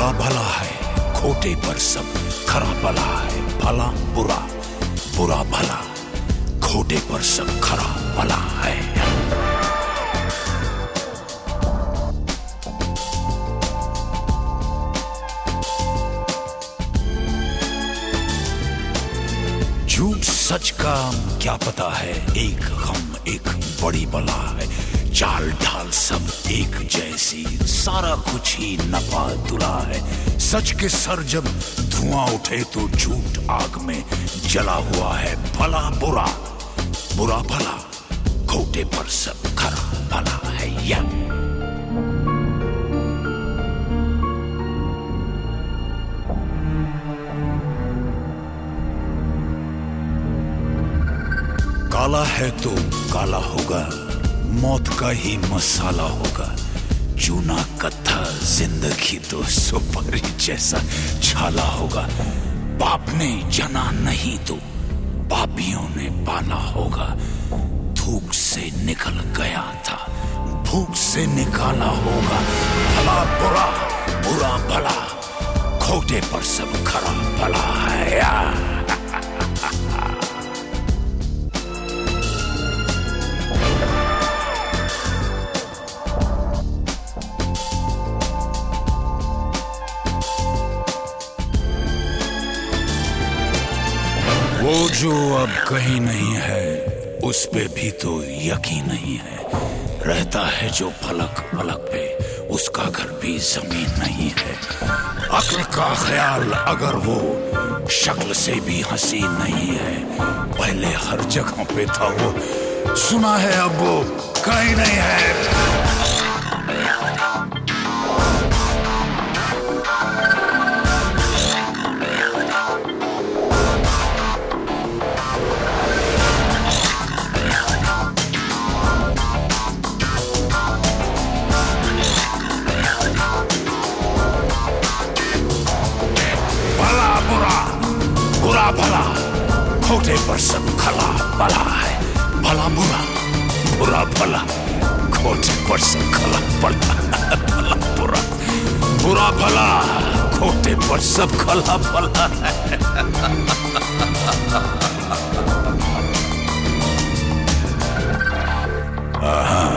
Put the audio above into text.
बुरा भला है, खोटे पर सब खरा भला है। भला बुरा, बुरा भला, खोटे पर सब खरा भला है। झूठ सच का क्या पता है, एक गम एक बड़ी बला है। चाल ढाल सब एक जैसी, सारा कुछ ही नपा तुला है। सच के सर जब धुआं उठे तो झूठ आग में जला हुआ है। भला बुरा, बुरा भला, खोटे पर सब खरा भला है। या काला है तो काला होगा, मौत का ही मसाला होगा। चूना कत्था जिंदगी तो सुपारी जैसा छाला होगा। बाप ने जना नहीं तो पापियों ने पाला होगा। धूप से निकल गया था, भूख से निकाला होगा। भला बुरा, बुरा भला, खोटे पर सब खरा भला है। वो जो अब कहीं नहीं है, उस पे भी तो यकीन नहीं है। रहता है जो फलक फलक पे, उसका घर भी जमीन नहीं है। अक्ल का ख्याल अगर वो शक्ल से भी हसीन नहीं है। पहले हर जगह पे था वो, सुना है अब वो कहीं नहीं है। बुरा भला, खोटे पर सब खला भला है। भला बुरा, बुरा भला, खोटे पर सब खला भला। भला बुरा, बुरा भला, खोटे पर सब खला भला है।